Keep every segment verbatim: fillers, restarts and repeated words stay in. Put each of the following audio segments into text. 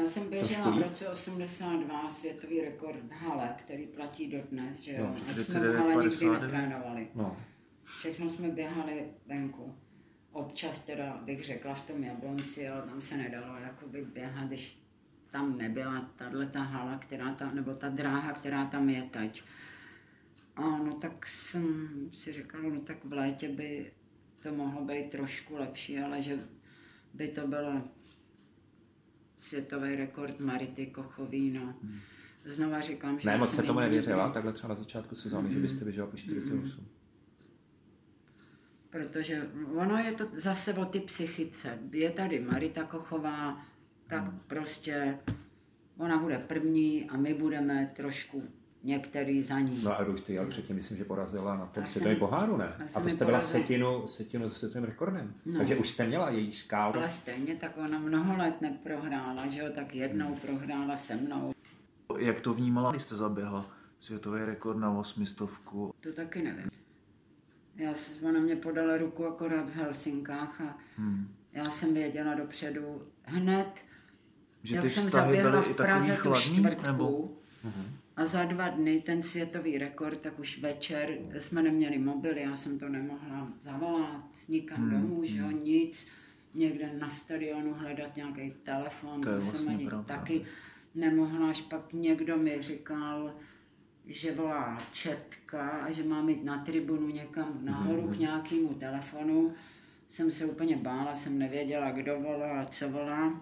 Já jsem běžela v roce osmdesát dva světový rekord v hale, který platí dodnes, že jo. Ať jsme v hale nikdy netrénovali. No. Všechno jsme běhali venku. Občas teda bych řekla v tom Jablonci, ale tam se nedalo jakoby běhat, když tam nebyla tato hala, která tam, nebo ta dráha, která tam je teď. A no tak jsem si říkala, no tak v létě by to mohlo být trošku lepší, ale že by to bylo světový rekord Marity Kochový, no. Znova říkám, že... Ne, moc se tomu nevěřila, takhle třeba na začátku sezóny, mm. že byste běžela po čtyřicet osm. Mm. Protože ono je to zase o ty psychice. Je tady Marita Kochová, tak mm. prostě ona bude první a my budeme trošku některý za ní. No a už ty jel předtím, myslím, že porazila na tom světovém poháru, ne? A to jste byla setinu, setinu za světovým rekordem. No. Takže už jste měla její skálu. Ale stejně tak ona mnoho let neprohrála, že jo, tak jednou hmm. prohrála se mnou. Jak to vnímala, když jste zaběhla světový rekord na osmistovku? To taky nevím. Já, ona mě podala ruku akorát v Helsinkách a hmm. já jsem věděla dopředu hned, že jak jsem zaběhla v Praze tu čtvrtku. Nebo? A za dva dny ten světový rekord, tak už večer jsme neměli mobily, já jsem to nemohla zavolat nikam hmm. domů, že jo, nic. Někde na stadionu hledat nějaký telefon, to, to jsem vlastně ani pravda. Taky nemohla, až pak někdo mi říkal, že volá Četka a že mám jít na tribunu někam nahoru hmm. k nějakému telefonu. Jsem se úplně bála, jsem nevěděla, kdo volá a co volá.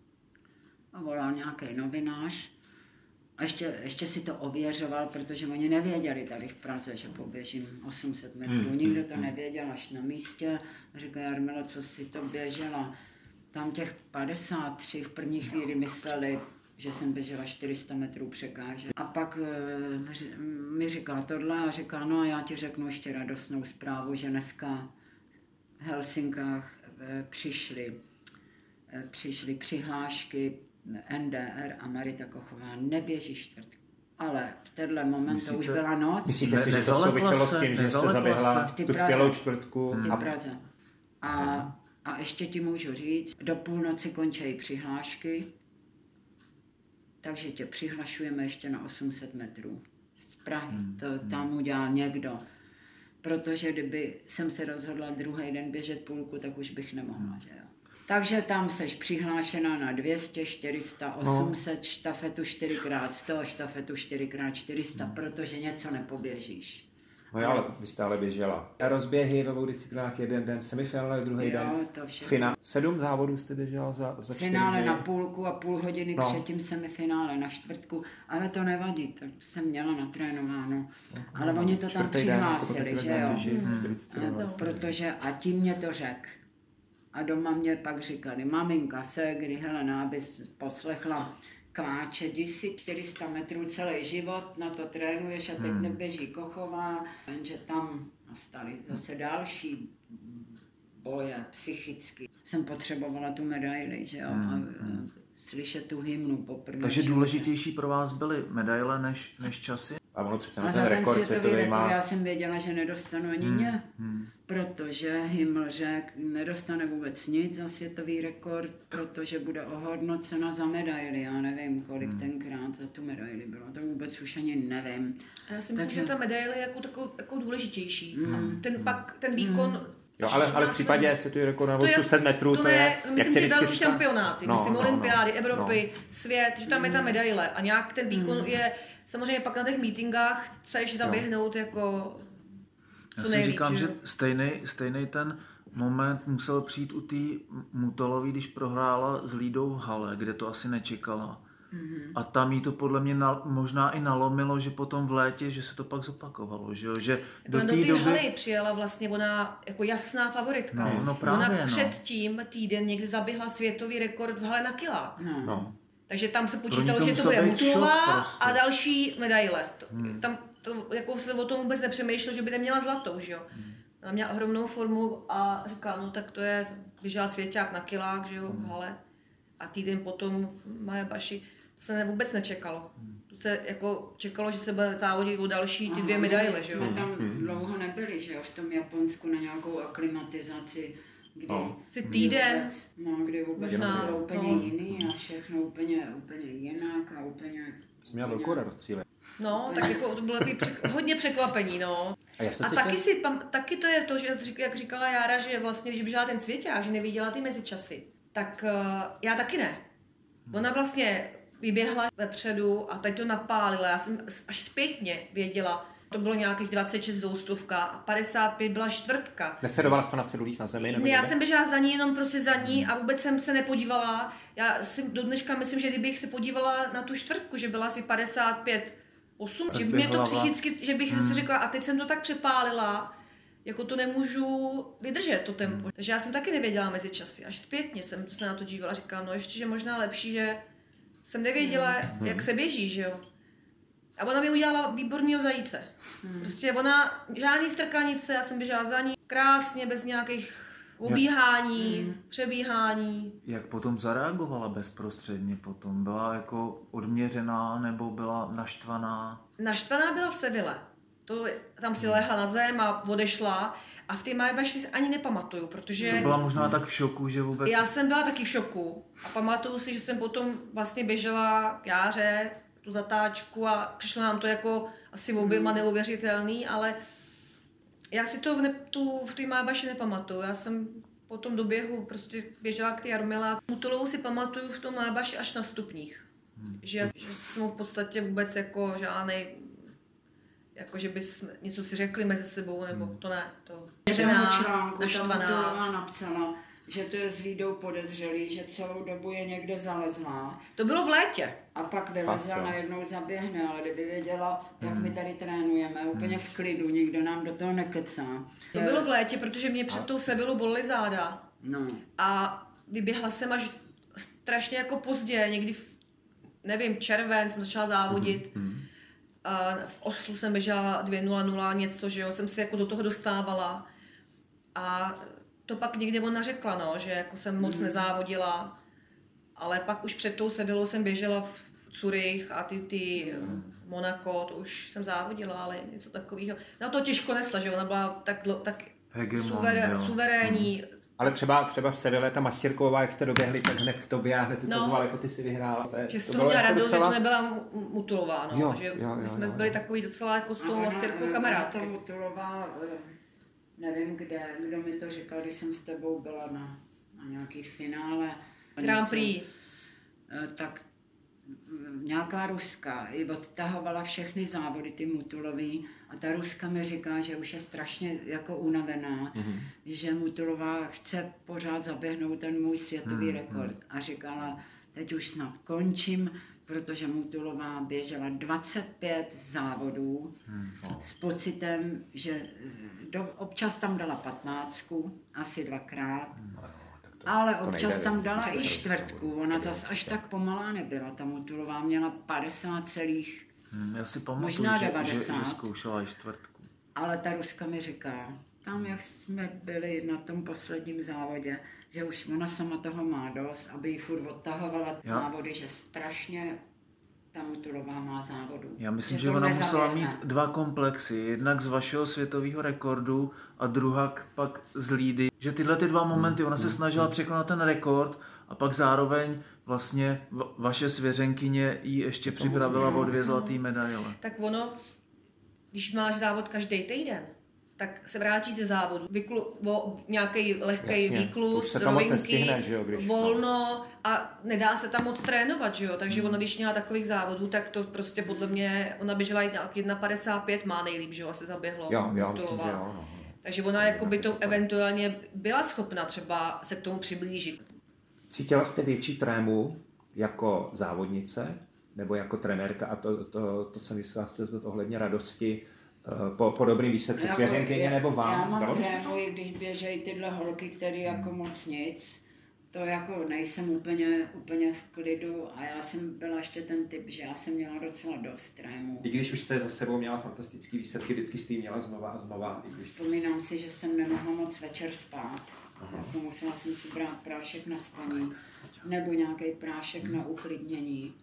A volal nějaký novinář. A ještě, ještě si to ověřoval, protože oni nevěděli tady v Praze, že poběžím osm set metrů. Hmm. Nikdo to nevěděl až na místě. A říkal, Jarmilo, co si to běžela? Tam těch padesát tři v první chvíli mysleli, že jsem běžela čtyři sta metrů překážek. A pak e, mi říkal tohle a říkal, no a já ti řeknu ještě radostnou zprávu, že dneska v Helsinkách e, přišly, e, přišly přihlášky N D R a Marita Kochová neběží čtvrtky. Ale v tenhle moment to už byla noc. Myslíte si, že to souviselo s tím, že jste zaběhla tu skvělou čtvrtku? V té Praze. A, a ještě ti můžu říct, do půlnoci končí přihlášky, takže tě přihlašujeme ještě na osm set metrů z Prahy. Hmm. To tam udělal někdo. Protože kdyby jsem se rozhodla druhý den běžet půlku, tak už bych nemohla, že jo. Takže tam seš přihlášená na dvě stě, čtyři sta, osm set, no. štafetu čtyři krát sto, štafetu čtyři krát čtyři sta, no. protože něco nepoběžíš. No jo, ale vy stále běžela. A rozběhy ve obou disciplinách jeden den, semifinále druhý jo, den. To Finál. Sedm závodů jste běžela za, za čtyři finále dny. Na půlku a půl hodiny no. předtím semifinále na čtvrtku, ale to nevadí, to jsem měla natrénováno. No, ale no, oni to tam přihlásili, den, že jo. Hmm. Hmm. Protože a tím mě to řek. A doma mě pak říkali, maminka se, kdy Helena, abys poslechla Kváče, jdi si čtyři sta metrů celý život, na to trénuješ a teď hmm. neběží Kochová, jenže tam nastaly zase další boje psychicky. Jsem potřebovala tu medaili, že jo, hmm. a, a slyšet tu hymnu poprvé. Takže důležitější pro vás byly medaile než, než časy? A ono přece na ten rekord světový má... Já jsem věděla, že nedostanu ani hmm. ně, hmm. protože Himmel řekl, nedostane vůbec nic za světový rekord, protože bude ohodnocena za medaili. Já nevím, kolik hmm. tenkrát za tu medaili bylo, to vůbec už ani nevím. A já si myslím, Takže... že ta medaile je jako, takovou, jako důležitější. Hmm. Ten pak, ten výkon... Hmm. Jo, ale, ale v případě světový rekord na osm set metrů, to, to je, to myslím, ty velký šampionáty, no, myslím, no, olympiády, no, Evropy, no. svět, že tam je ta medaile a nějak ten výkon mm. je, samozřejmě pak na těch meetingách chceš zaběhnout no. jako co Já si nejvíc. říkám, že stejný, stejný ten moment musel přijít u té Mutolový, když prohrála s Lídou v hale, kde to asi nečekala. Mm-hmm. A tam jí to podle mě na, možná i nalomilo, že potom v létě, že se to pak zopakovalo, že jo, že do té do doby... haly přijela vlastně ona jako jasná favoritka. No, no právě, ona no. předtím týden někdy zaběhla světový rekord v hale na kilák. No. No. Takže tam se počítalo, že to bude Mutulová prostě. a další medaile. Hmm. Tam to, jako se o tom vůbec nepřemýšlel, že by neměla zlatou, že jo. Hmm. Ona měla ohromnou formu a říkala, no tak to je, běžela svěťák na kilák, že jo, v hale. A týden potom v Majabaši. To se ne, vůbec nečekalo. To se jako čekalo, že se bude závodit o další ty dvě medaile, že jo. Jsme tam dlouho nebyli, že jo, v tom Japonsku na nějakou aklimatizaci Kdy, no. Si týden. Vůbec, no, kdy vůbec Možná, bylo úplně no. jiný a všechno úplně, úplně jinak a úplně... Jsi měla velkou radost cíle. No, tak jako to bylo takový přek, hodně překvapení, no. A, a taky, tě... si, pam, taky to je to, že jak říkala Jára, že vlastně, když běžela ten svěťák, že neviděla ty mezičasy, tak uh, já taky ne. Ona vlastně vyběhla vepředu a teď to napálila. Já jsem až zpětně věděla, to bylo nějakých dvacet šest dvoustovka a padesát pět byla čtvrtka. Nesledovala jsi to na cedulích na zemi? Nebo ne, já jsem běžela za ní, jenom prostě za ní a vůbec jsem se nepodívala. Já si do dneška myslím, že kdybych se podívala na tu čtvrtku, že byla asi padesát pět osm, že by mě to psychicky, že bych hmm. si řekla, a teď jsem to tak přepálila, jako to nemůžu vydržet, to tempo. Hmm. Takže já jsem taky nevěděla mezi časy. Až zpětně jsem se na to dívala a říkala, no ještě, že možná lepší, že jsem nevěděla, hmm. jak se běží, že jo. A ona mi udělala výborného zajíce. Hmm. Prostě ona, žádný strkanice, já jsem běžela za ní, krásně, bez nějakých obíhání, hmm. přebíhání. Jak potom zareagovala bezprostředně potom? Byla jako odměřená nebo byla naštvaná? Naštvaná byla v Seville. To, tam si lehla na zem a odešla a v té Majbaši si ani nepamatuju, protože... To byla možná tak v šoku, že vůbec... Já jsem byla taky v šoku a pamatuju si, že jsem potom vlastně běžela k Jáře, tu zatáčku a přišlo nám to jako asi oběma neuvěřitelný, ale já si to v, ne, tu, v té Majbaši nepamatuju. Já jsem po tom doběhu prostě běžela k té Jarmile a Mutolovou si pamatuju v tom Majbaši až na stupních. Hmm. Že, že jsem v podstatě vůbec jako žádnej, jako že bys něco si řekli mezi sebou, nebo to ne, to naštvaná, naštvaná. Napsala, že to je s Lídou podezřelý, že celou dobu je někde zalezlá. To bylo v létě. A pak vylezla, najednou zaběhne, ale kdyby věděla, jak hmm. my tady trénujeme, úplně v klidu, nikdo nám do toho nekecá. To bylo v létě, protože mě před tou Sevilou bolely záda. No. A vyběhla jsem až strašně jako pozdě, někdy v, nevím, červen jsem začala závodit. Hmm. A v Oslu jsem běžela dvě nula nula něco, že jo, jsem se jako do toho dostávala. A to pak někdy ona řekla, no, že jako jsem moc mm. nezávodila, ale pak už před tou Sevilou jsem běžela v Zurich a ty, ty mm. Monaco, to už jsem závodila, ale něco takového. Na to těžko nesla, že ona byla tak, tak suver, suverénní. Mm. Ale třeba, třeba v Seville ta Mastěrková, jak jste doběhli, tak hned k tobě a hned ty no. pozval, jako ty si vyhrála. To je, že to z toho měla jako radost, docela... že to nebyla Mutulová, no. Jo, že jo, jo, my jsme jo, byli jo. takový docela jako s tou Mastěrkou kamarádky. Ta Mutulová, nevím kde, kdo mi to říkal, když jsem s tebou byla na, na nějaký finále. Grand Prix. Tak nějaká Ruska i odtahovala všechny závody, ty Mutulový, a ta Ruska mi říká, že už je strašně jako unavená, mm-hmm. že Mutulová chce pořád zaběhnout ten můj světový mm-hmm. rekord. A říkala, teď už snad končím, protože Mutulová běžela dvacet pět závodů mm-hmm. s pocitem, že do, občas tam dala patnáctku, asi dvakrát. Mm-hmm. Ale občas tam dala i čtvrtku, ona zase až tak pomalá nebyla, ta Mutulová měla padesát celých, hmm, já si pamatuju, možná že, devadesát. Že, že zkoušela i čtvrtku. Ale ta Ruska mi říká, tam jak jsme byli na tom posledním závodě, že už ona sama toho má dost, aby ji furt odtahovala já. závody, že strašně ta Mutulová má závodu. Já myslím, že, že ona musela mít dva komplexy. Jednak z vašeho světového rekordu a druhá pak z Lídy. Že tyhle ty dva momenty, ona se snažila překonat ten rekord a pak zároveň vlastně vaše svěřenkyně jí ještě připravila o dvě zlaté medaile. Tak ono, když máš závod každý týden, tak se vrátíš ze závodu, vyklu, o, nějaký lehký výklus, rovinky, nestihne, jo, když, volno no. a nedá se tam moc trénovat, že jo? Takže hmm. ona, když měla takových závodů, tak to prostě podle mě, ona běžela jedna padesát pět, má nejlíp, že jo, asi zaběhlo. Jo, jo, myslím, že jo, no. Takže ona jako by to eventuálně byla schopna třeba se k tomu přiblížit. Cítila jste větší trému jako závodnice nebo jako trenérka a to, to, to jsem myslela, jste ohledně radosti po, po dobrým výsledku jako, svěřenkyně nebo vám? Já mám trému, i když běžejí tyhle holky, které hmm. jako moc nic, to jako nejsem úplně, úplně v klidu a já jsem byla ještě ten typ, že já jsem měla docela dost trému. I když už jste za sebou měla fantastický výsledky, vždycky jste měla znova a znova. Když... Vzpomínám si, že jsem nemohla moc večer spát. Jako musela jsem si brát prášek na spaní nebo nějaký prášek hmm. na uklidnění.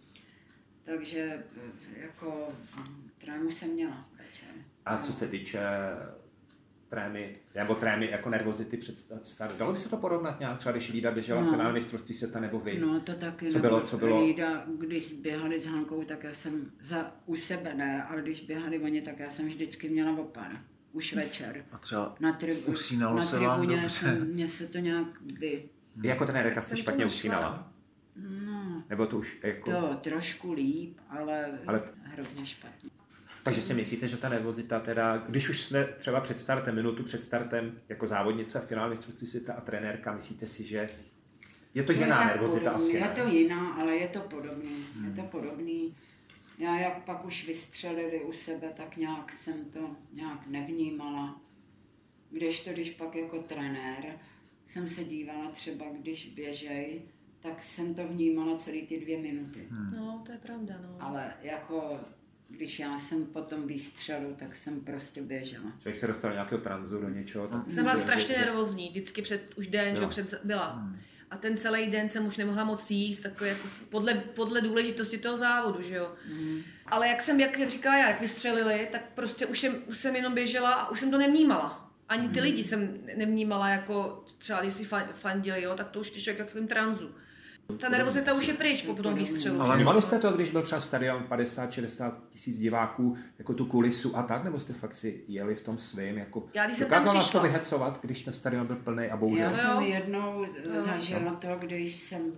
Takže jako trému jsem měla večer. A co se týče trémy, nebo trémy jako nervozity před start. Dalo by se to porovnat nějak, třeba když Lída běžela no. v finále mistrovství světa nebo vy? No to taky. Co bylo, co bylo? Lída, když běhali s Hankou, tak já jsem za, u sebe ne, ale když běhali oni, tak já jsem vždycky měla opar. Už večer. A třeba na, tribu, na se tribuně jsem, mě se to nějak by... Jako trenérka jste špatně usínala? No, nebo to už jako... To trošku líp, ale, ale... hrozně špatně. Takže si myslíte, že ta nervozita teda, když už jsme třeba před startem, minutu před startem jako závodnice v finále mistrovství světa a trenérka, myslíte si, že je to, to jiná je nervozita podobný, asi? Je to jiná, ale je to podobný. Hmm. Je to podobný. Já jak pak už vystřelili u sebe, tak nějak jsem to nějak nevnímala. Když to, když pak jako trenér jsem se dívala třeba, když běžej, tak jsem to vnímala celý ty dvě minuty. Hmm. No, to je pravda, no. Ale jako, když já jsem potom výstřelu, tak jsem prostě běžela. Člověk se dostal nějakého tranzu do něčeho. Tak jsem byla strašně nervózní, vždycky před, už den, že před, byla. Hmm. A ten celý den jsem už nemohla moc jíst, takový jako podle, podle důležitosti toho závodu, že jo. Mm. Ale jak jsem, jak říká Jarek, vystřelili, tak prostě už jsem, už jsem jenom běžela a už jsem to nevnímala. Ani ty mm. lidi jsem nevnímala jako třeba, když si fandili, jo, tak to už těšlo jako v tranzu. Ta nervozita už je pryč po tom výstřelu. Ale vnímali jste to, když byl třeba stadion padesát šedesát tisíc diváků, jako tu kulisu a tak, nebo jste fakt si jeli v tom svým? Jako... Já když jsem tam přišla. to vyhecovat, když ten stadion byl plný a bouřil? Já jsem jednou zažila to, když jsem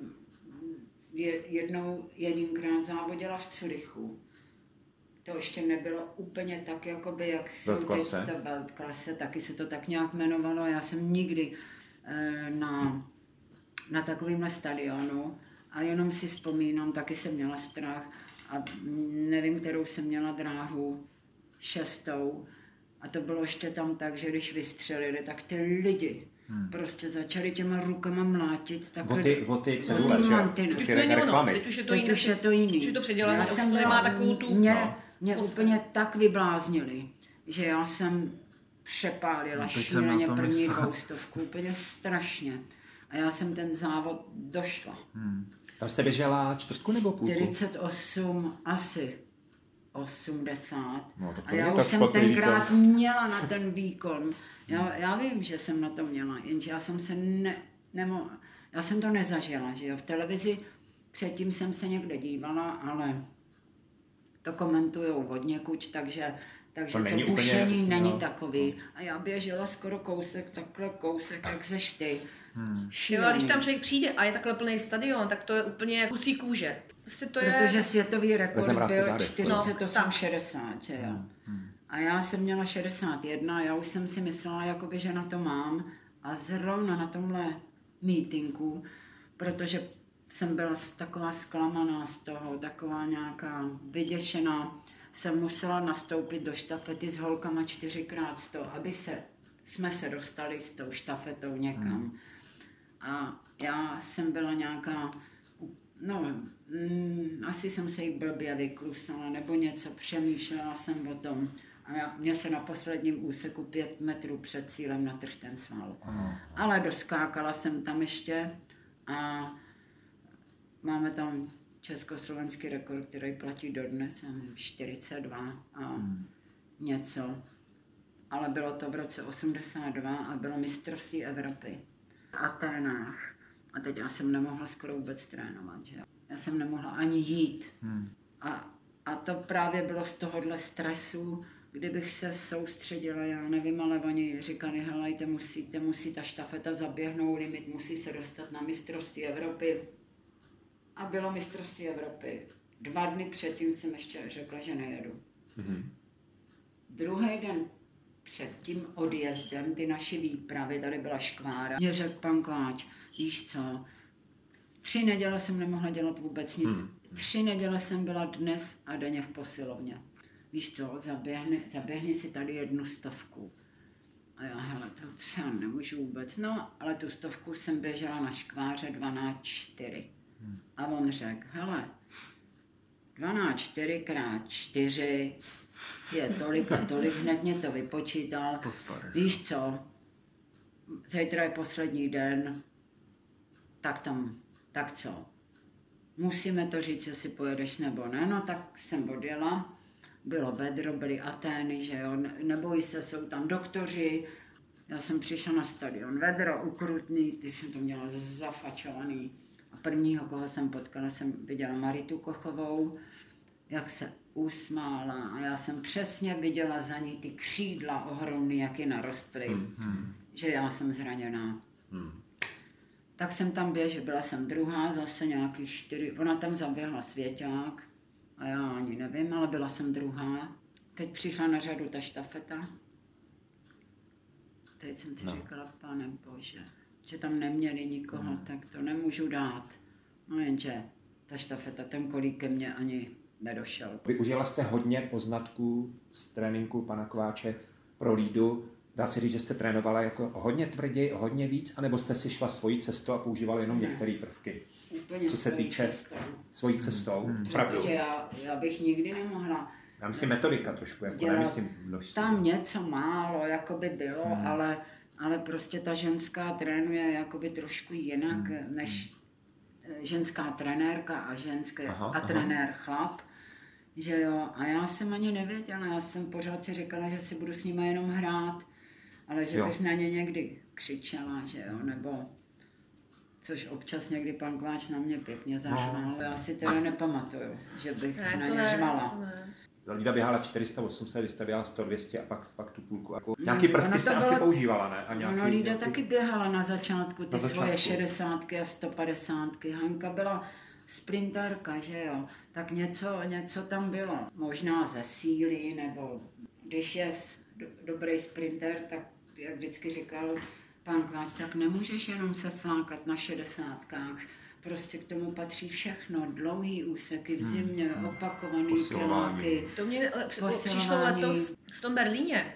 jednou jedinkrát závodila v Curychu. To ještě nebylo úplně tak, jakoby, jak jsou teď ta Weltklasse, taky se to tak nějak jmenovalo. Já jsem nikdy eh, na... na takovýmhle stadionu a jenom si vzpomínám, taky jsem měla strach a nevím, kterou jsem měla dráhu, šestou a to bylo ještě tam tak, že když vystřelili, tak ty lidi hmm. prostě začali těma rukama mlátit takhle. Voty, voty, cedule, že? Teď už to není ono, teď už je to jiný. Teď už je to jiný. Teď už je to předělané, už to nemá takovou tu... Mě, no. mě úplně tak vybláznili, že já jsem přepálila no, šíleně první dvoustovku, úplně strašně. A já jsem ten závod došla. Hmm. Tam jste běžela čtvrtku nebo půlku? čtyřicet osm, asi osmdesát. No, a já už jsem tenkrát výkon. měla na ten výkon. Já, já vím, že jsem na to měla, jenže já jsem se ne, nemo, já jsem to nezažila, že jo. V televizi předtím jsem se někde dívala, ale to komentujou od někuď, takže Takže to, to pušení úplně, není no, takový. No. A já běžela skoro kousek, takhle kousek, jak seš ty. Hmm. Jo, a když tam člověk přijde a je takhle plný stadion, tak to je úplně kusí kůže. Prostě to Protože je... světový rekord byl čtyřicet osm šedesát, že jo. Hmm. A já jsem měla šedesát jedna a já už jsem si myslela, jakoby, že na to mám. A zrovna na tomhle mítinku, protože jsem byla taková zklamaná z toho, taková nějaká vyděšená, jsem musela nastoupit do štafety s holkama čtyřikrát sto, aby se, jsme se dostali s tou štafetou někam. Hmm. A já jsem byla nějaká, no, mm, asi jsem se jí blbě vyklusala, nebo něco, přemýšlela jsem o tom. A já, mě se na posledním úseku pět metrů před cílem natrhl ten sval. Hmm. Ale doskákala jsem tam ještě a máme tam československý rekord, který platí dodnes, čtyřicet dva a hmm. něco. Ale bylo to v roce osmdesát dva a bylo mistrovství Evropy v Aténách. A teď já jsem nemohla skoro vůbec trénovat, že? Já jsem nemohla ani jít. Hmm. A, a to právě bylo z tohohle stresu, kdybych se soustředila, já nevím, ale oni říkali, helejte, musíte, musí ta štafeta zaběhnout, limit musí se dostat na mistrovství Evropy. A bylo mistrovství Evropy. Dva dny předtím jsem ještě řekla, že nejedu. Mm-hmm. Druhý den před tím odjezdem, ty naše výpravy, tady byla škvára, mě řekl pan Kováč, víš co, tři neděle jsem nemohla dělat vůbec nic. Mm. Tři neděle jsem byla dnes a denně v posilovně. Víš co, zaběhni, zaběhni si tady jednu stovku. A já, hele, to třeba nemůžu vůbec. No, ale tu stovku jsem běžela na škváře dvanáct čtyři. Hmm. A on řekl, hele, dvanáct čtyři krát čtyři je tolik a tolik, hned mě to vypočítal. Víš co, zítra je poslední den, tak tam, tak co? Musíme to říct, jestli pojedeš nebo ne, no tak jsem odjela bylo vedro, byly Atény, že jo, neboj se, jsou tam doktoři. Já jsem přišla na stadion, vedro ukrutný, ty jsem to měla zafačovaný. A prvního, koho jsem potkala, jsem viděla Maritu Kochovou, jak se usmála a já jsem přesně viděla za ní ty křídla ohromný, jak je narostly, hmm, hmm. že já jsem zraněná. Hmm. Tak jsem tam běžela, byla jsem druhá, zase nějaký čtyři, ona tam zaběhla Svěťák a já ani nevím, ale byla jsem druhá. Teď přišla na řadu ta štafeta. Teď jsem si no. říkala, pane bože, že tam neměli nikoho, hmm. tak to nemůžu dát. No jenže ta štafeta, ten kolík ke mně ani nedošel. Využila jste hodně poznatků z tréninku pana Kováče pro Lídu. Dá se říct, že jste trénovala jako hodně tvrději, hodně víc, anebo jste si šla svojí cestou a používala jenom ne. některé prvky? Úplně co se týče cestou. Svojí cestou? Hmm. Protože já, já bych nikdy nemohla. Já myslím metodika trošku, jako nemyslím množství. Tam něco málo, jako by bylo, hmm. ale, ale prostě ta ženská trénuje jakoby trošku jinak, hmm. než ženská trenérka a ženské aha, a trenér aha. chlap. Že jo, a já jsem ani nevěděla, já jsem pořád si říkala, že si budu s nimi jenom hrát, ale že jo. bych na ně někdy křičela, že jo, nebo což občas někdy pan Kováč na mě pěkně zašval, no. já si teda nepamatuju, že bych ne, na ně ne, žvala. Lída běhala čtyři sta osm set, vy jste běhala sto dvě stě a pak, pak tu půlku. Jako, nějaký prvky jste asi používala, ne? A nějaký, no, Lída nějaký... taky běhala na začátku ty na začátku. svoje šedesátky a sto padesátky. Hanka byla sprinterka, že jo, tak něco, něco tam bylo. Možná ze síly, nebo když je do, dobrý sprinter, tak jak vždycky říkal pan Kováč, tak nemůžeš jenom se flákat na šedesátkách. Prostě k tomu patří všechno, dlouhý úseky v zimě, hmm. opakovaný kiláky. To mě přišlo letos v tom Berlíně,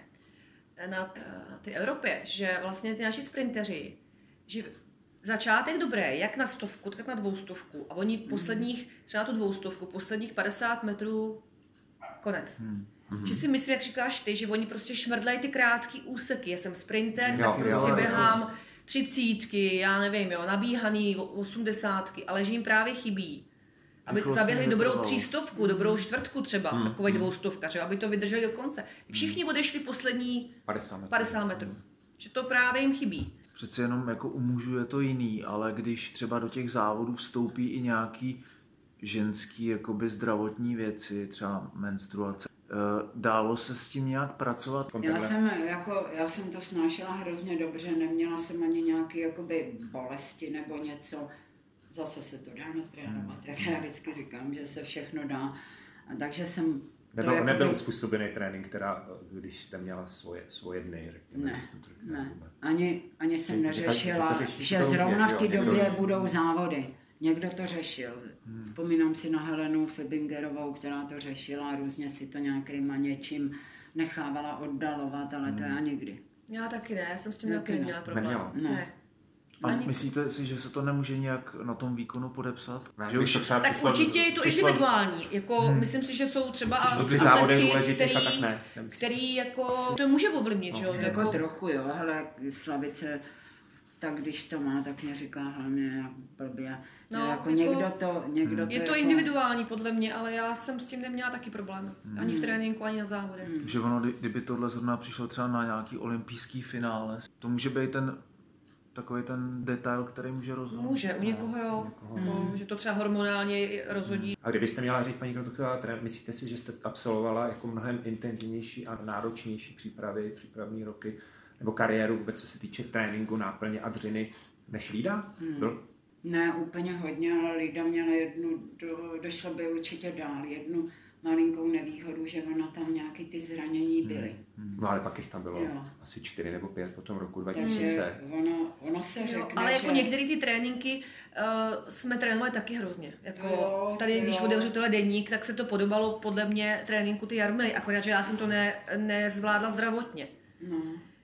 na, na té Evropě, že vlastně ty naši sprinteři, že začátek dobré, jak na stovku, tak na dvoustovku. A oni posledních, třeba na tu dvoustovku, posledních padesát metrů, konec. Hmm. Mm-hmm. Že si myslím, jak říkáš ty, že oni prostě šmrdlají ty krátký úseky. Já jsem sprinter, jo, tak prostě jo, běhám jo. třicítky, já nevím, jo, nabíhaný osmdesátky, ale že jim právě chybí. Aby Vychlosně zaběhli dobrou vytrval. třístovku, dobrou čtvrtku třeba, hmm. takovej hmm. dvoustovka, že aby to vydrželi do konce. Všichni odešli poslední padesát metrů. padesát metrů. Hmm. Že to právě jim chybí. Přece jenom jako u mužů je to jiný, ale když třeba do těch závodů vstoupí i nějaký ženský jakoby zdravotní věci, třeba menstruace, dálo se s tím nějak pracovat? Já jsem, jako, já jsem to snášela hrozně dobře, neměla jsem ani nějaké jakoby bolesti nebo něco. Zase se to dá natrénovat, jak já vždycky říkám, že se všechno dá. A takže jsem... Nebyl, jakoby... nebyl uspůsobený trénink, teda, když jste měla svoje, svoje dny, řekněme. Ne, ne. Ani, ani jsem neřešila, že zrovna v té době budou závody. Někdo to řešil. Hmm. Vzpomínám si na Helenu Fibingerovou, která to řešila, různě si to nějakýma něčím nechávala oddalovat, ale hmm. to já nikdy. Já taky ne, já jsem s tím taky neměla problém. Neměla. Ne. ne. A myslíte si, že se to nemůže nějak na tom výkonu podepsat? Ne, že už to třeba tak přišlo, určitě je to přišlo... individuální. Jako, hmm. Myslím si, že jsou třeba atletky, který, ne, který jako, to může ovlivnit. No, jo? Jako, jako trochu, jo, hele, Slavice, tak když to má, tak mě říká hlavně blbě. No, jako jako, někdo to, někdo hmm. to je to jako... individuální podle mě, ale já jsem s tím neměla taky problém. Hmm. Ani v tréninku, ani na závodech. Hmm. Že ono, kdyby tohle zrovna přišlo třeba na nějaký olympijský finále, to může být ten takový ten detail, který může rozhodnout. Může, u někoho jo, někoho. No, že to třeba hormonálně rozhodí. A kdybyste měla říct, paní Krotochová, myslíte si, že jste absolvovala jako mnohem intenzivnější a náročnější přípravy, přípravní roky, nebo kariéru vůbec, co se týče tréninku, náplně a dřiny, než Lída? Hmm. Byl? Ne, úplně hodně, ale Lída měla jednu, do, došla by určitě dál, jednu malinkou nevýhodu, že ona tam nějaký ty zranění byly. Hmm. No ale pak jich tam bylo jo. asi čtyři nebo pět po tom roku dva tisíce. Takže ono, ono se řekne, jo, ale jako že... některé ty tréninky uh, jsme trénovali taky hrozně. Jako jo, tady, jo. když otevřu tohle deník, tak se to podobalo podle mě tréninku ty Jarmily, akorát, že já jsem to ne, nezvládla zdravotně. No.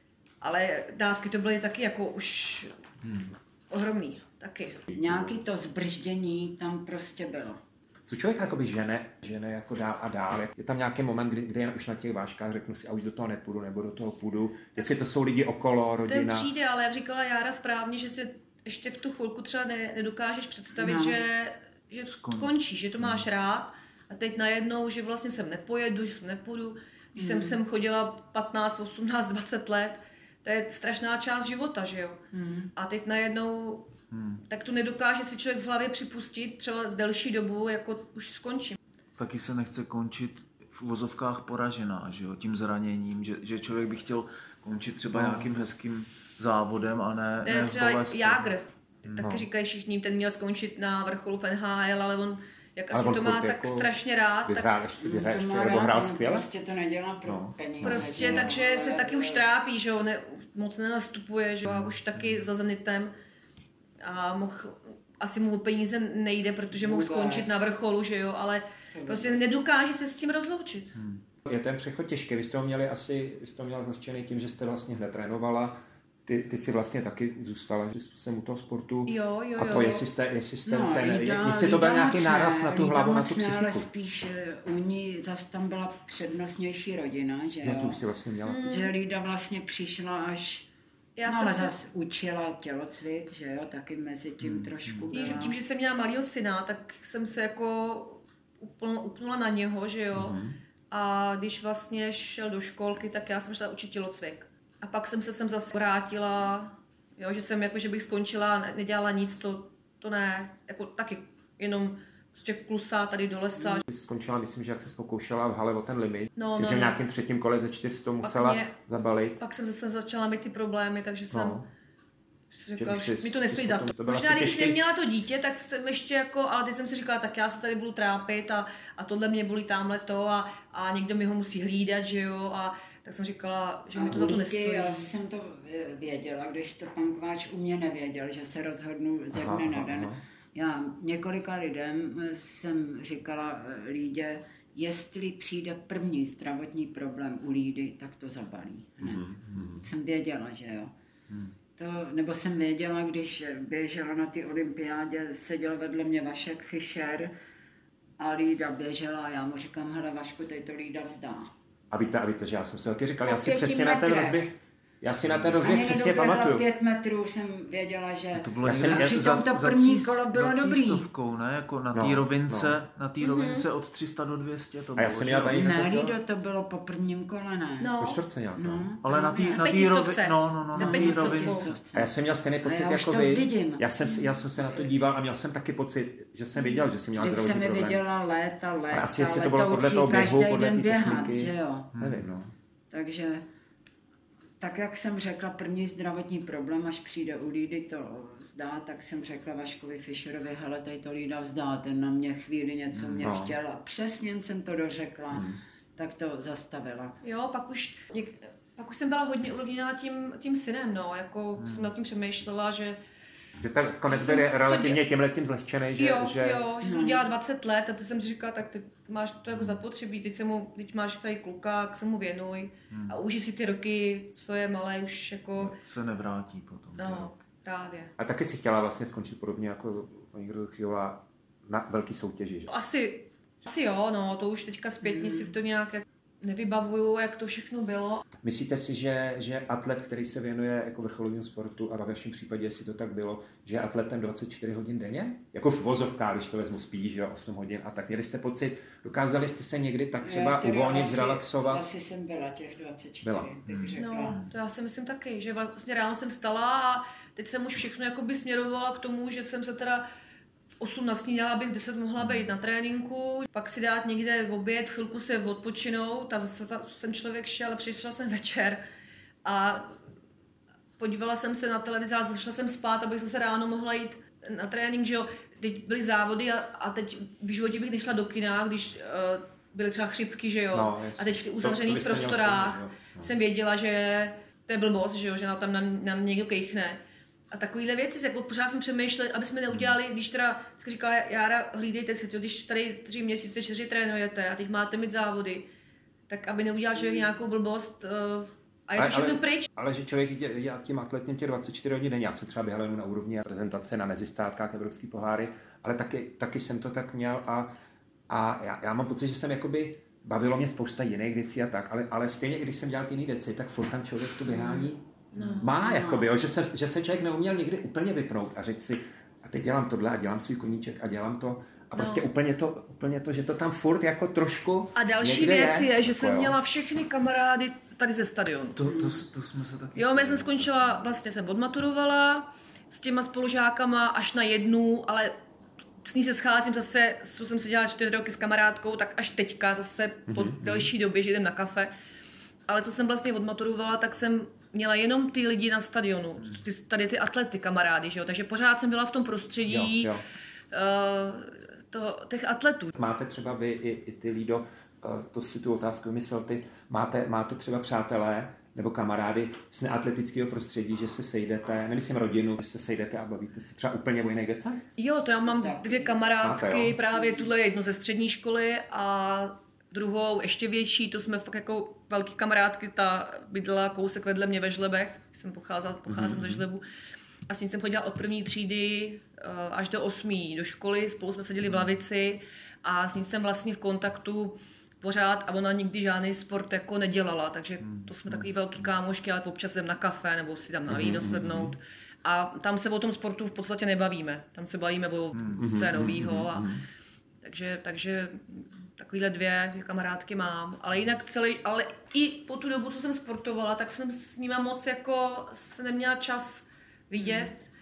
Ale dávky to byly taky jako už hmm. ohromný, taky. Nějaký to zbrždění tam prostě bylo. Co člověk jakoby žene, žene jako dál a dál. Je tam nějaký moment, kdy, kdy jen už na těch vážkách řeknu si, a už do toho nepůjdu, nebo do toho půjdu. Jestli to jsou lidi okolo, rodina. Ten přijde, ale jak říkala Jára správně, že si ještě v tu chvilku třeba ne, nedokážeš představit, no. že, že končí, že to máš rád A teď najednou, že vlastně sem nepojedu, že sem nepůjdu. Když hmm. jsem sem chodila patnáct, osmnáct, dvacet let, to je strašná část života, že jo. Hmm. A teď najednou, hmm. tak to nedokáže si člověk v hlavě připustit třeba delší dobu, jako už skončím. Taky se nechce končit v uvozovkách poražená, že jo, tím zraněním, že, že člověk by chtěl končit třeba no. nějakým hezkým závodem a ne, ne, ne třeba Jágr, no. taky říkají všichni, ten měl skončit na vrcholu v N H L, ale on jak asi to má tak jako strašně rád. Vyhrál ještě, vyhrál ještě, nebo hrál skvěle. Prostě to nedělá pro no. peníze. Prostě, takže se taky už trápí, že jo, ne, moc nenastupuje, že jo, a už taky za Zenitem. A mohl, asi mu peníze nejde, protože mohl skončit na vrcholu, že jo, ale prostě nedokáže se s tím rozloučit. Hmm. Je ten přechod těžký, vy jste ho měli asi, vy jste ho měla značený tím, že jste vlastně hned trénovala. Ty, ty jsi vlastně taky zůstala, že jsem u toho sportu. Jo, jo, a po, jestli jste, jestli jste no, ten, Lída, jestli to byl nějaký Lída náraz na tu hlavu, na tu psychiku. Ale spíš u ní zase tam byla přednostnější rodina, že jo. Já tu si vlastně měla. Mm. Že Lída vlastně přišla až, já no, jsem ale se... zase učila tělocvik, že jo, taky mezi tím mm. trošku byla. byla. Tím, že jsem měla malýho syna, tak jsem se jako upnula, upnula na něho, že jo. Mm. A když vlastně šel do školky, tak já jsem šla učit tělocvik. A pak jsem se sem zase vrátila. Jo, že jsem jako, že bych skončila, nedělala nic, to, to ne, jako taky jenom prostě klusa tady do lesa. Ty jsi skončila, myslím, že jak se pokoušela v hale o ten limit. No, myslím, no, že v no. nějakém třetím kole ze čtyř to musela mě, zabalit. Pak jsem zase začala mít ty problémy, takže jsem no. si říkala, že mi to nestojí za to. to Možná, když neměla to dítě, tak jsem ještě jako, ale teď jsem si říkala, tak já se tady budu trápit a, a tohle mě bolí tamhle to a, a někdo mi ho musí hlídat, že jo, a tak jsem říkala, že a mi to za to nestojí. Já jsem to věděla, když to pan Kváč u mě nevěděl, že se rozhodnu ze dne na den. Aha. Já několika lidem jsem říkala Lídě, jestli přijde první zdravotní problém u Lídy, tak to zabalí hned. Mm-hmm. Jsem věděla, že jo. Mm. To, nebo jsem věděla, když běžela na ty olympiádě, seděl vedle mě Vašek Fischer a Lída běžela a já mu říkám, hele Vašku, teď to Lída vzdá. A víte, a víte, že já jsem se taky říkal, já si přesně na ten rozběh, já si na ten rozběh přesně pamatuju. pět metrů jsem věděla, že to bylo a přitom to první kolo bylo dobrý. Stovkou, ne? Jako na té no, rovince, no. na té rovince mm-hmm. od tři sta do dvě stě to a já jsem měla tady ne, Lído, to bylo po prvním kole, ne? No. Po čtvrtce nějak. No. Ale na té rovince, no, no, no, na té rovince. A já jsem měl stejný pocit jako vy. Já jsem, já jsem se na to díval a měl jsem taky pocit, že jsem viděl, že jsem měla zdravotní problém. Teď jsem viděla léta, léta, asi jestli to bylo podle toho běhu, podle té techniky. Že jo? Nevím, no. Takže tak jak jsem řekla, první zdravotní problém, až přijde u Lídy to vzdá, tak jsem řekla Vaškovi Fischerovi, hele, tady to Lída vzdá, ten na mě chvíli něco mě no. chtěl a přesně jsem to dořekla, hmm. tak to zastavila. Jo, pak už, něk, pak už jsem byla hodně ovlivněná tím, tím synem, no, jako hmm. jsem nad tím přemýšlela, že že ten konec byl relativně tímhletím zlehčený, že... Jo, že... jo, že jsem dělala dvacet let a to jsem si říkala, tak ty máš to jako zapotřebí, teď, se mu, teď máš tady kluka, tak se mu věnuj hmm. a užij si ty roky, co je malé, už jako... Se nevrátí potom. No, právě. A taky si chtěla vlastně skončit podobně jako paní Kruchyová na velký soutěži, že? Asi, asi jo, no, to už teďka zpětně hmm. si to nějak jak nevybavuju, jak to všechno bylo. Myslíte si, že, že atlet, který se věnuje jako vrcholovému sportu, a ve vašem případě, jestli to tak bylo, že je atletem dvacet čtyři hodin denně? Jako v vozovkách, když to vezmu spíš, že osm hodin a tak. Měli jste pocit, dokázali jste se někdy tak třeba jo, uvolnit, asi, zrelaxovat? Asi jsem byla těch dvacet čtyři, byla. bych řekla. No, to já si myslím taky, že vlastně ráno jsem vstala a teď jsem už všechno jakoby směrovala k tomu, že jsem se teda v osm nasnídala, abych v deset mohla být na tréninku, pak si dát někde v oběd, chvilku se odpočinout a zase ta, jsem člověk šel, přišla jsem večer a podívala jsem se na televizi a zašla jsem spát, abych zase ráno mohla jít na trénink, že jo. Teď byly závody a, a teď v životě bych nešla do kina, když uh, byly třeba chřipky, že jo. No, a teď v těch uzavřených to, prostorách stejně, no. jsem věděla, že to je blbost, že jo, že tam na, na mě někdo kejchne. A takovýhle věci, jako pořád jsme přemýšleli, aby jsme neudělali, když teda, vždycky říkala Jára, hlídejte si to, když tady tři měsíce, čtyři trénujete a teď máte mít závody, tak aby neudělal člověk nějakou blbost uh, a je to všechno pryč. Ale že člověk je tím atletním těch dvacet čtyři hodin denně, já jsem třeba běhal jenom na úrovni prezentace na mezistátkách Evropský poháry, ale taky, taky jsem to tak měl a, a já, já mám pocit, že jsem jakoby, bavilo mě spousta jiných věcí a tak, ale, ale stejně, když jsem dělal ty jiný věci, tak furt tam člověk to běhání No, má, no. Jakoby, jo, že, se, že se člověk neuměl někdy úplně vypnout a říct si, a teď dělám tohle a dělám svůj koníček a dělám to A prostě no. úplně, to, úplně to, že to tam furt jako trošku A další věc je, je že jsem jo. měla všechny kamarády tady ze stadionu. To, to, to jsme se taky... Jo, já jsem skončila, vlastně jsem odmaturovala s těma spolužákama až na jednu, ale s ní se scházím zase, co jsem se dělala čtyři roky s kamarádkou, tak až teďka zase po mm-hmm. delší době, že jdem na kafe. Ale co jsem vlastně odmaturovala, tak jsem měla jenom ty lidi na stadionu, ty, tady ty atlety, kamarády, že jo? Takže pořád jsem byla v tom prostředí jo, jo. Uh, to, těch atletů. Máte třeba vy i, i ty, Lído, uh, to si tu otázku vymyslel ty, máte, máte třeba přátelé nebo kamarády z neatletického prostředí, že se sejdete, nemyslím rodinu, že se sejdete a bavíte se třeba úplně o jiných věcech? Jo, to já mám dvě kamarádky, máte, právě tuhle jednu ze střední školy a druhou ještě větší, to jsme fakt jako velký kamarádky, ta bydlela kousek vedle mě ve Žlebech, jsem pocházela, pocházím mm-hmm. ze Žlebu. A s ní jsem chodila od první třídy až do osmý do školy, spolu jsme seděli v lavici a s ní jsem vlastně v kontaktu pořád a ona nikdy žádný sport jako nedělala, takže to jsme takový velký kámošky, ale občas jdem na kafe nebo si tam na víno sednout. A tam se o tom sportu v podstatě nebavíme, tam se bavíme o co je novýho. A, takže, takže takovýhle dvě, dvě kamarádky mám, ale jinak celý, ale i po tu dobu, co jsem sportovala, tak jsem s nima moc jako se neměla čas vidět,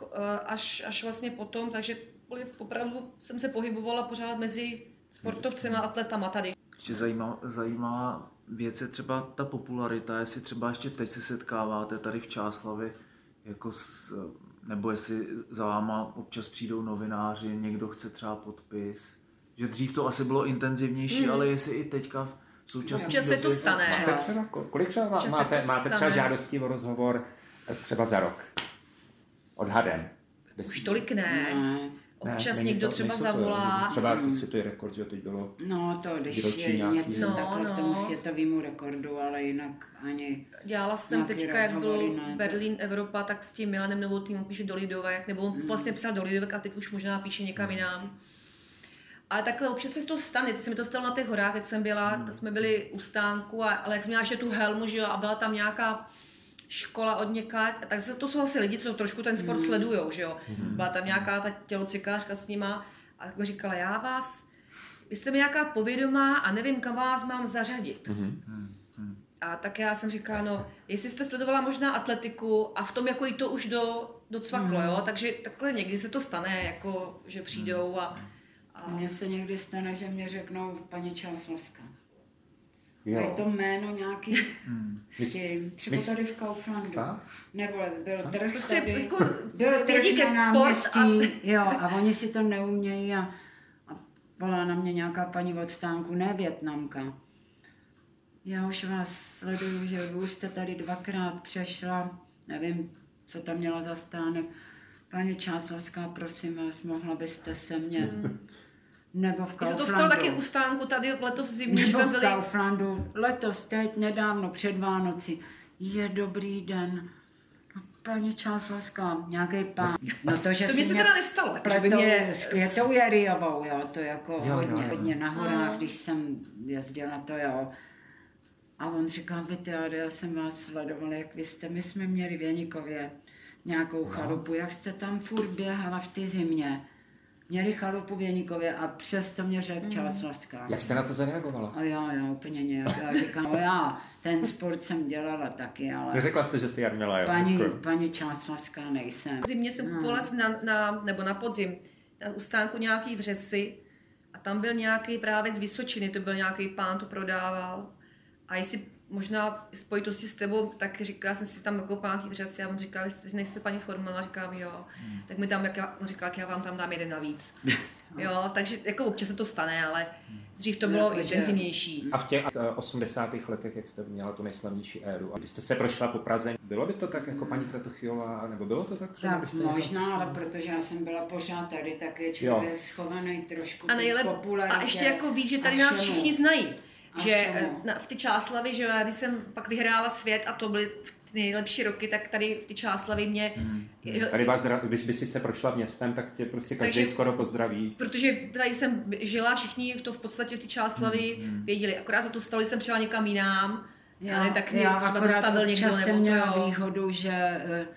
až, až vlastně potom, takže opravdu jsem se pohybovala pořád mezi sportovcema a atletama tady. Ještě zajímavá, zajímavá věc je třeba ta popularita, jestli třeba ještě teď se setkáváte tady v Čáslavi, jako s, nebo jestli za váma občas přijdou novináři, někdo chce třeba podpis, že dřív to asi bylo intenzivnější, mm. ale jestli i teďka v současné Občas se to stane. Máte třeba, kolik třeba máte, máte třeba žádostí o rozhovor třeba za rok? Odhadem. Už tolik ne. ne. Občas ne, někdo to, třeba to, zavolá. Třeba hmm. si to je rekord, že teď bylo. No to, když je nějaký... něco no, takhle no. k tomu světovému rekordu, ale jinak ani. Dělala jsem teďka, jak byl Berlín Evropa, tak s tím Milanem Novotným, on píše do Lidovek, nebo on hmm. vlastně psal do Lidovek a teď už možná píše někam hmm. jinam. Ale takhle občas se to stane, teď se mi to stalo na těch horách, jak jsem byla, hmm. tak jsme byli u stánku, a, ale jak jsem měla ještě tu helmu, že jo, a byla tam nějaká škola od někať, tak to jsou asi lidi, co trošku ten sport mm. sledujou, že jo. Mm. Byla tam nějaká ta tělocvikářka s nima a tak říkala, já vás, vy jste mi nějaká povědomá a nevím, kam vás mám zařadit. Mm. A tak já jsem říkala, no, jestli jste sledovala možná atletiku a v tom jako jí to už do, docvaklo, mm. jo, takže takhle někdy se to stane, jako, že přijdou a... a... Mně se někdy stane, že mě řeknou paní Čáslavská. Jo. Je to jméno nějaký hmm. s tím, třeba Mys... tady v Kauflandu. A? Nebo byl a? trh prostě tady, jako byl trh na náměstí, a... jo, a oni si to neumějí a, a volá na mě nějaká paní od stánku, ne Vietnamka. Já už vás sleduju, že vy jste tady dvakrát přešla, nevím, co tam měla za stánek. Paní Čáslavská, prosím vás, mohla byste se mě... Hmm. Nebo v Kauflandu. Se to stalo taky u stánku tady letos zimně, že byli... byli... v Kauflandu, letos, teď, nedávno, před Vánoci. Je dobrý den. No, paní Čáslavská, nějaký pán. No to, že to by se teda nestalo. Pletou, by mě... S Květou Jariovou, jo, to jako jo, hodně, jo, jo. hodně na horách, no. když jsem jezdila, to jo. A on říká, víte, já jsem vás sledovala, jak vy jste, my jsme měli v Jenikově nějakou no. chalupu, jak jste tam furt běhala v té zimě. Měli chalupu v Jenikově a přesto mě řekl mm. Čáslavská. Jak jste na to zareagovala? A já, já úplně nějak. Já říkám, no já, ten sport jsem dělala taky, ale... Neřekla jste, že jste Jarmila, jo? Paní, paní Čáslavská nejsem. V zimě jsem kupovala no. na, na, nebo na podzim, na ustánku nějaký vřesy a tam byl nějaký právě z Vysočiny, to byl nějaký pán, to prodával. A jestli možná v spojitosti s tebou, tak říká, jsem si tam jako pán vřesy a on říká, vy jste, nejste paní Forman, a říkám, jo. Hmm. Tak mi tam, jak já, on říká, jak já vám tam dám jeden navíc. Jo, takže jako občas se to stane, ale dřív to bylo jako intenzivnější. A v těch osmdesátých letech, jak jste měla tu nejslavnější éru, a když jste se prošla po Praze, bylo by to tak jako paní Kratochvílová, nebo bylo to tak třeba? Tak možná, ale protože já jsem byla pořád tady, tak je člověk jo. schovaný trošku a nejlep, popularitě. A ještě jako víc, že tady nás všichni znají. A že na, v ty Čáslavy, že já když jsem pak vyhrála svět a to byly ty nejlepší roky, tak tady v ty Čáslavy mě... Hmm. Tady vás, když by si se prošla městem, tak tě prostě každý takže, skoro pozdraví. Protože tady jsem žila, všichni to v podstatě v ty Čáslavy hmm. věděli. Akorát za to stalo, že jsem přijela někam jinam, já, ale tak mě já třeba zastavil někdo. Já jsem měla výhodu, že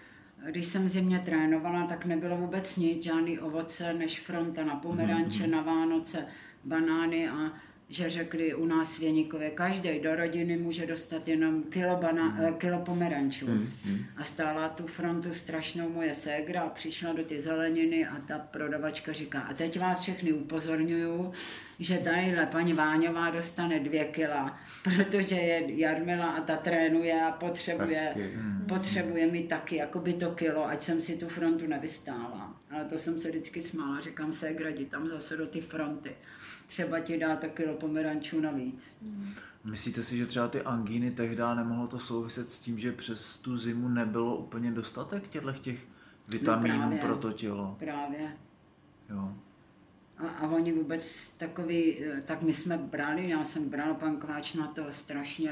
když jsem zimně trénovala, tak nebylo vůbec nic, žádný ovoce, než fronta na pomeranče, mm-hmm. na Vánoce, banány a že řekli u nás v Jeníkově, každý do rodiny může dostat jenom kilo, bana, mm. kilo pomerančů. Mm. A stála tu frontu strašnou moje ségra a přišla do ty zeleniny a ta prodavačka říká, a teď vás všechny upozorňuju, že tadyhle paní Váňová dostane dvě kila, protože je Jarmila a ta trénuje a potřebuje, mm. potřebuje mi taky jakoby to kilo, ať jsem si tu frontu nevystála. Ale to jsem se vždycky smála, říkám, ségra, jdi tam zase do ty fronty. Třeba ti dá to kilo pomerančů navíc. Myslíte si, že třeba ty angíny tehdy nemohlo to souviset s tím, že přes tu zimu nebylo úplně dostatek těchto těch vitaminů no pro to tělo? Právě. Jo. A, a oni vůbec takový, tak my jsme brali, já jsem brala, pan Kováč na to strašně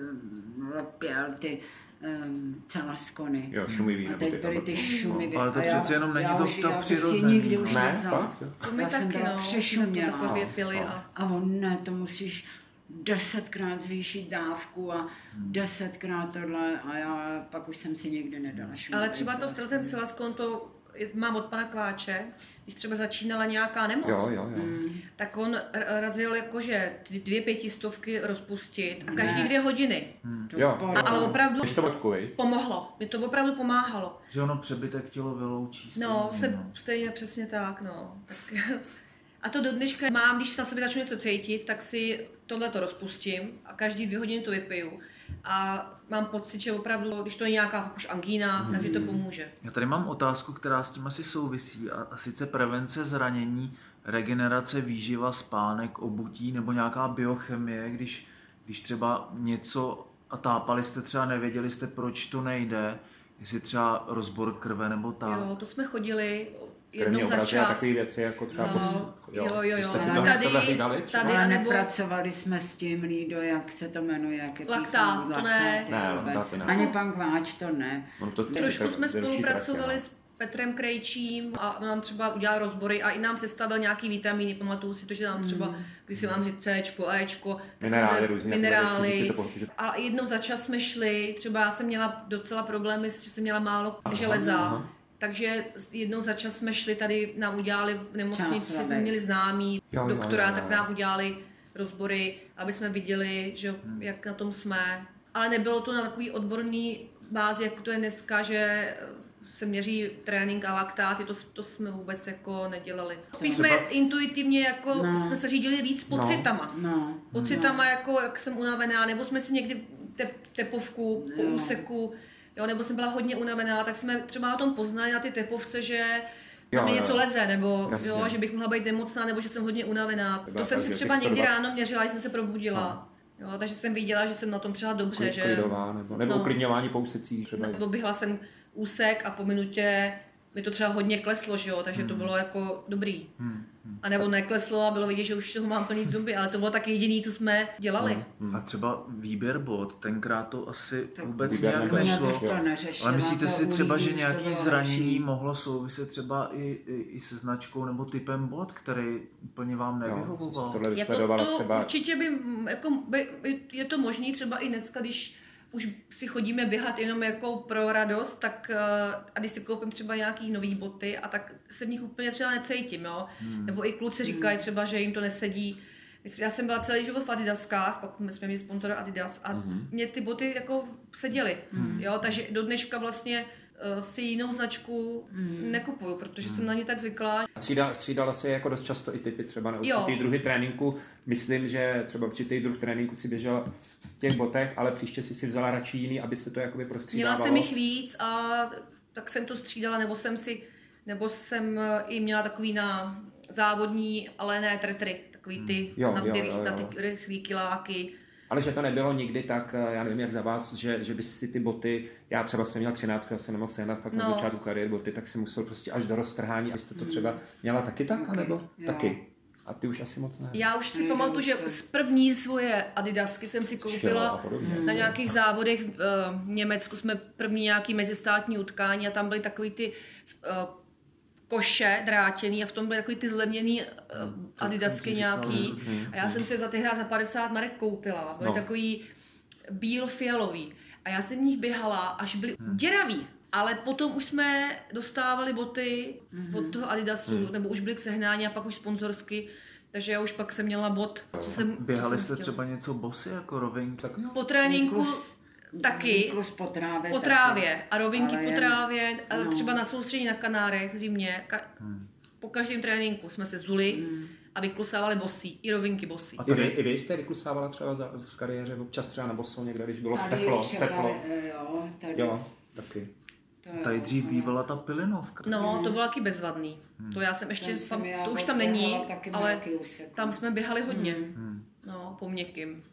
lepěl ty um, celaskony. Jo, šumivý. A teď byly ty šumivý. Ale to přece jenom není to tak přirozený. Nikdy už ne, nevzala. To my já taky, jsem byla no. přešuměla. A... a on ne, to musíš desetkrát zvýšit dávku a desetkrát tohle a já pak už jsem si nikdy nedala šumivý. Ale třeba to, ten celaskon, to mám od pana Kváče, když třeba začínala nějaká nemoc, jo, jo, jo. Mm. tak on razil jakože dvě pětistovky rozpustit a každý ne. dvě hodiny. Hmm. Jo, a, ale opravdu to pomohlo. Mě to opravdu pomáhalo. Že ono přebytek tělo vyloučí. Stejně, no, se, no, stejně přesně tak, no. Tak, a to do dneška mám, když na sobě začnu něco cítit, tak si tohleto rozpustím a každý dvě hodiny to vypiju. A mám pocit, že opravdu, když to je nějaká už angína, hmm. takže to pomůže. Já tady mám otázku, která s tím asi souvisí, a, a sice prevence zranění, regenerace, výživa, spánek, obutí nebo nějaká biochemie, když, když třeba něco a tápali jste třeba, nevěděli jste, proč to nejde, jestli třeba rozbor krve nebo tak. Jo, to jsme chodili jednou za čas. Takové věci jako třeba no, post... jo, jo, jo. Jste si no, to tady, hlídali, tady ale nebo... nepracovali jsme s tím, Lído, jak se to jmenuje, jak je Laktát, to ne. Ne, laktát ne. Ani pan Kváč to ne. To trošku jsme spolupracovali s Petrem Krejčím a on nám třeba udělal rozbory a i nám sestavil nějaký vitamíny, pamatuju si to, že nám třeba, když si mám říct Cčko, Ečko, minerály, různě minerály. A jednou za čas jsme šli, třeba já jsem měla docela problémy, že jsem měla málo aha, železa. Aha. Takže jednou za čas jsme šli, tady nám udělali v nemocnici, jsme měli známý jo, doktora, jo, jo, jo. tak nám udělali rozbory, aby jsme viděli, že, jak na tom jsme. Ale nebylo to na takový odborný bázi, jak to je dneska, že se měří trénink a laktát, to, to jsme vůbec jako nedělali. Spíš jsme intuitivně jako no. jsme se řídili víc pocitama. No. No. Pocitama, no. jako jak jsem unavená, nebo jsme si někdy te, tepovku po no. úseku, jo, nebo jsem byla hodně unavená, tak jsme třeba na tom poznali na ty tepovce, že na mě něco leze, nebo jo, že bych mohla být nemocná, nebo že jsem hodně unavená. To jsem si třeba někdy ráno měřila, když jsem se probudila. No. Jo, takže jsem viděla, že jsem na tom třeba dobře. Klid, že... Klidová, nebo, nebo no. uklidňování po úsecích třeba. Nebo běhla jsem úsek a po minutě mi to třeba hodně kleslo, že jo, takže hmm. to bylo jako dobrý. Hmm. Hmm. A nebo nekleslo a bylo vidět, že už toho mám plný zuby, ale to bylo taky jediný, co jsme dělali. Hmm. Hmm. A třeba výběr bod, tenkrát to asi tak vůbec nějak nešlo. To ale myslíte si třeba, že nějaký zranění mohlo souviset třeba i, i, i se značkou nebo typem bod, který úplně vám nevyhovoval? Jako to třeba... určitě by, jako by, je to možný třeba i dneska, když už si chodíme běhat jenom jako pro radost, tak a když si koupím třeba nějaký nový boty a tak se v nich úplně třeba necítím, jo. Hmm. Nebo i kluci říkají třeba, že jim to nesedí. Já jsem byla celý život v Adidaskách, pak jsme měli sponzora Adidas a hmm. mě ty boty jako seděly, hmm. jo, takže do dneška vlastně si jinou značku hmm. nekupuju, protože hmm. jsem na ně tak zvyklá. Střídala, střídala se jako dost často i typy třeba na určitý druhy tréninku. Myslím, že třeba určitý druh tréninku si běžela v těch botech, ale příště si si vzala radši jiný, aby se to jakoby prostřídávalo. Měla jsem jich víc a tak jsem to střídala, nebo jsem si, nebo jsem i měla takový na závodní, ale ne tretry, takový ty jo, na ty, jo, jo, jo. na ty rychlý kiláky. Ale že to nebylo nikdy tak, já nevím jak za vás, že, že by si ty boty, já třeba jsem měl třináct, já jsem nemohl sehnat pak no. na začátku kariéry boty, tak jsem musel prostě až do roztrhání, abyste to třeba měla taky tak, okay. nebo jo. taky? A ty už asi moc ne. Já už si pamatuju, že z první svoje Adidasky jsem si koupila na nějakých závodech v uh, Německu, jsme první nějaký mezistátní utkání a tam byly takový ty uh, koše drátěný a v tom byly takový ty zlevněný uh, Adidasky nějaký. A já jsem si za ty hra za padesát marek koupila. Byly no. takový bílo-fialový. A já jsem v nich běhala, až byly děravý. Ale potom už jsme dostávali boty mm-hmm. od toho Adidasu, mm. nebo už byly k sehnání a pak už sponzorsky. Takže já už pak jsem měla bod, co jsem Běhali co jste jsem třeba něco bosy, jako rovinky? Tak no. Po tréninku Výklus, taky. Výklus po trávě. Po trávě. A rovinky Ale po jen, trávě, no. třeba na soustředí na Kanárech zimě. Ka- hmm. Po každém tréninku jsme se zuli hmm. a vyklusávali bosí. I rovinky bosí. A i vy, i vy jste vyklusávala třeba za, v kariéře občas třeba na boso někde, když bylo tady teplo? Třeba, teplo. Jo, tady. Jo, taky. Tady dřív bývala ta pilinovka. No, to bylo taky bezvadný. Hmm. To já jsem ještě, tam, to už tam není, ale tam jsme běhali hodně. Hmm. No, po měkkým.